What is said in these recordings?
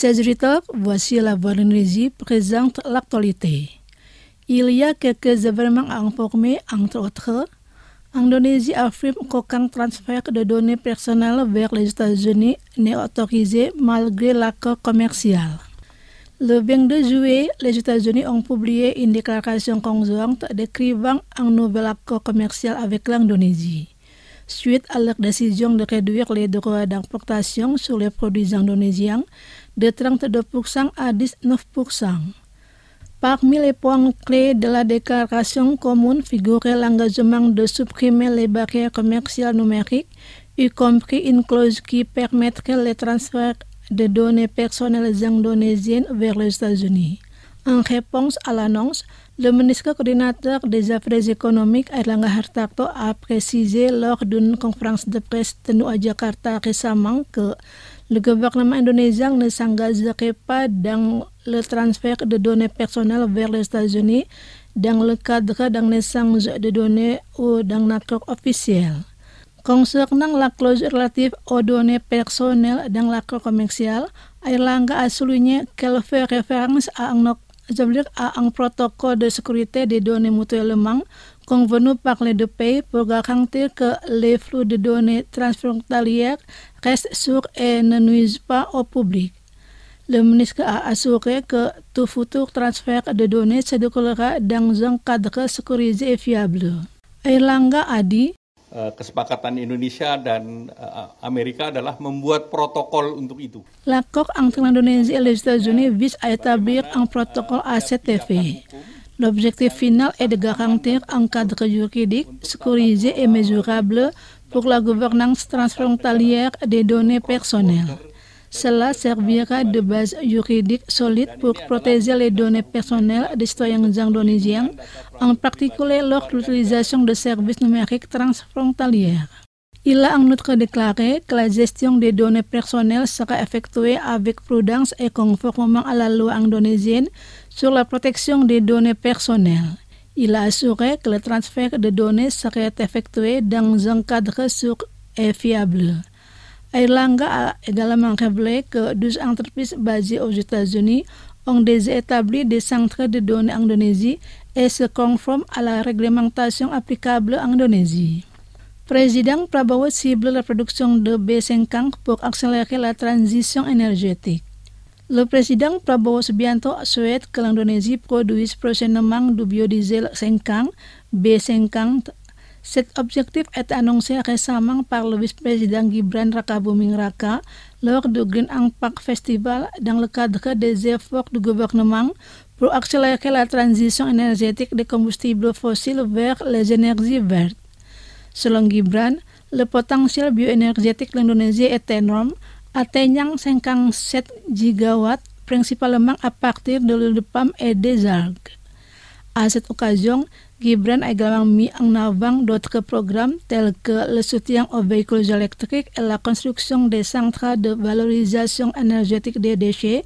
16 h voici la Voix d'Indonésie présente l'actualité. Il y a quelques événements à informer, entre autres. Indonésie affirme qu'aucun transfert de données personnelles vers les États-Unis n'est autorisé malgré l'accord commercial. Le 22 juillet, les États-Unis ont publié une déclaration conjointe décrivant un nouvel accord commercial avec l'Indonésie, suite à leur décision de réduire les droits d'importation sur les produits indonésiens de 32% à 19%. Parmi les points clés de la déclaration commune figurait l'engagement de supprimer les barrières commerciales numériques, y compris une clause qui permettrait le transfert de données personnelles indonésiennes vers les États-Unis. En réponse à l'annonce, le ministre coordinateur des Affaires économiques Airlangga Hartarto a précisé lors d'une conférence de presse tenue à Jakarta récemment que le gouvernement indonésien ne s'engagerait pas dans le transfert de données personnelles vers les États-Unis dans le cadre d'un échange de données ou d'un accord officiel. Concernant la clause relative aux données personnelles dans l'accord commercial, Airlangga a souligné qu'elle fait référence à un protocole de sécurité des données mutuellement convenu par les deux pays pour garantir que les flux de données transfrontalières restent sûrs et ne nuisent pas au public. Le ministre a assuré que tout futur transfert de données se déroulera dans un cadre sécurisé et fiable. Airlangga a dit, kesepakatan Indonesia dan Amerika adalah membuat protokol untuk itu. L'accord entre l'Indonésie et les États-Unis vise à établir un protocole à cet effet. L'objectif final est de garantir un cadre juridique sécurisé et mesurable pour la gouvernance transfrontalière des données personnelles. Cela servira de base juridique solide pour protéger les données personnelles des citoyens indonésiens, en particulier lors de l'utilisation de services numériques transfrontaliers. Il a en outre déclaré que la gestion des données personnelles sera effectuée avec prudence et conformément à la loi indonésienne sur la protection des données personnelles. Il a assuré que le transfert de données serait effectué dans un cadre sûr et fiable. Airlangga a également révélé que 12 entreprises basées aux États-Unis ont déjà établi des centres de données en Indonésie et se conforment à la réglementation applicable en Indonésie. Président Prabowo cible la production de B50 pour accélérer la transition énergétique. Le président Prabowo Subianto souhaite que l'Indonésie produise prochainement du biodiesel 5 B50. Cet objectif est annoncé récemment par le vice-président Gibran Rakabuming Raka lors du Green Impact Festival dans le cadre des efforts du gouvernement pour accélérer la transition énergétique des combustibles fossiles vers les énergies vertes. Selon Gibran, le potentiel bioénergétique de l'Indonésie est énorme, atteignant 57 gigawatts, principalement à partir de l'huile de palme et des algues. À cette occasion, Gibran a également mis en avant d'autres programmes tels que le soutien aux véhicules électriques et la construction des centrales de valorisation énergétique des déchets,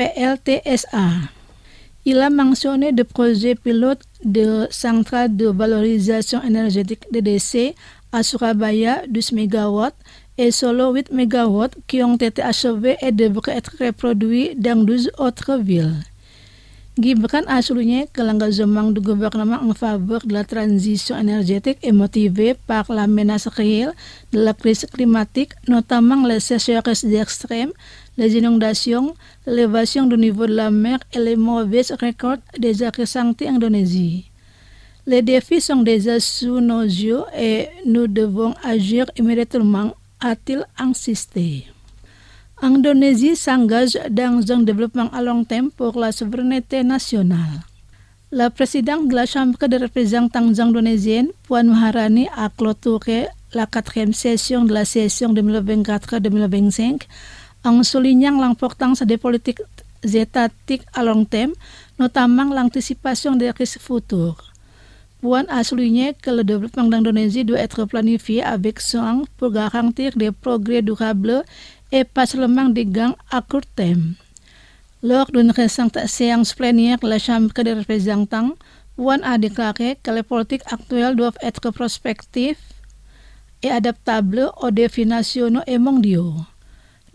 VLTSA. Il a mentionné des projets pilotes de centrales de valorisation énergétique des déchets à Surabaya, 12 MW, et Solo, 8 MW, qui ont été achevés et devraient être reproduits dans 12 autres villes. Gibran a souligné que l'engagement du gouvernement en faveur de la transition énergétique est motivé par la menace réelle de la crise climatique, notamment les sécheresses extrêmes, les inondations, l'élévation du niveau de la mer et les mauvaises récoltes des ressentis en Indonésie. Les défis sont déjà sous nos yeux et nous devons agir immédiatement, a-t-il insisté. Indonésie s'engage dans un développement à long terme pour la souveraineté nationale. La présidente de la Chambre des représentants indonésienne, Puan Maharani, a clôturé la 4e session de la session 2024-2025 en soulignant l'importance des politiques étatiques à long terme, notamment l'anticipation des risques futurs. Puan a souligné que le développement d'Indonésie doit être planifié avec soin pour garantir des progrès durables et pas seulement des gains à court terme. Lors d'une récente séance plénière de la Chambre des représentants, Puan a déclaré que les politiques actuelles doivent être prospectives et adaptables aux défis nationaux et mondiaux.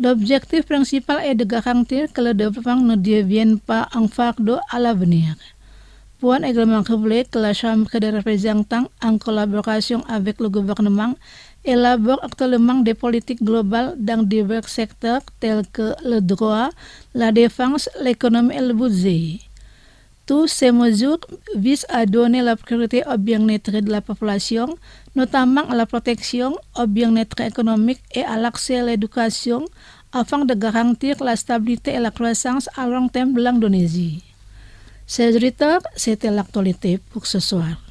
L'objectif principal est de garantir que le développement ne devienne pas un fardeau à l'avenir. Puan également révélé que la Chambre des représentants, en collaboration avec le gouvernement, élabore actuellement des politiques globales dans divers secteurs tels que le droit, la défense, l'économie et le budget. Toutes ces mesures visent à donner la priorité au bien-être de la population, notamment à la protection, au bien-être économique et à l'accès à l'éducation, afin de garantir la stabilité et la croissance à long terme de l'Indonésie. Chers auditeurs, c'était l'actualité pour ce soir.